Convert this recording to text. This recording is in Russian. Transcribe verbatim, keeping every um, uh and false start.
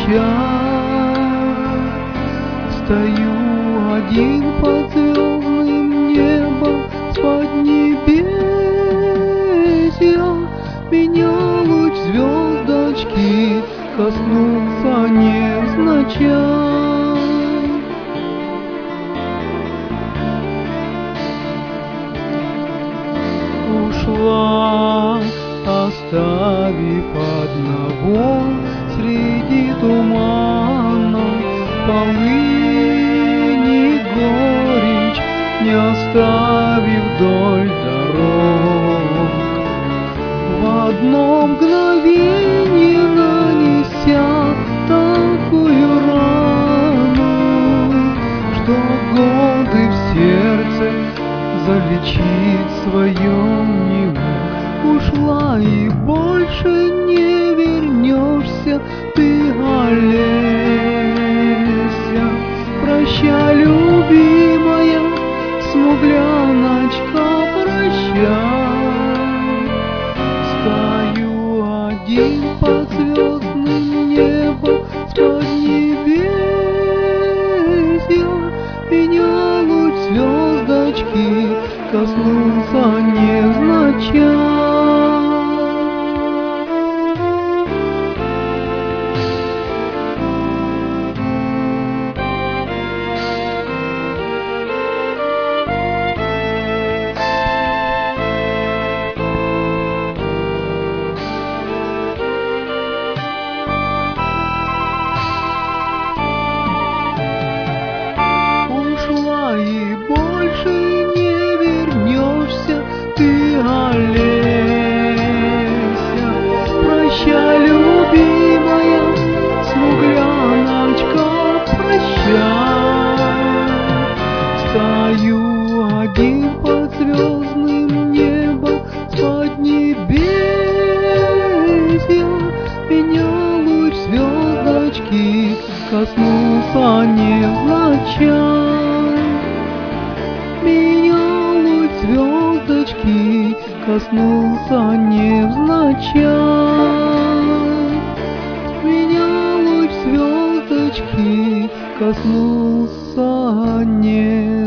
Стою один под звездным небом с поднебесья. Меня луч звездочки коснулся невзначай. Ушла, оставив одного среди туманов полыни горечь, не оставив вдоль дорог. В одно мгновение нанеся такую рану, что годы в сердце залечить свое не мог. Ушла и больше не вернешься ты, Олеся. Прощай, любимая, смугляночка, прощай. Стою один под звездным небом с поднебесья. Меня луч звездочки коснулся невзначай. И больше не вернешься ты, Олеся. Прощай, любимая, смугляночка, прощай. Стою один под звездным небом с поднебесья. Меня луч звездочки коснулся невзначай. Меня луч звездочки коснулся невзначай. Меня луч звездочки коснулся невзначай.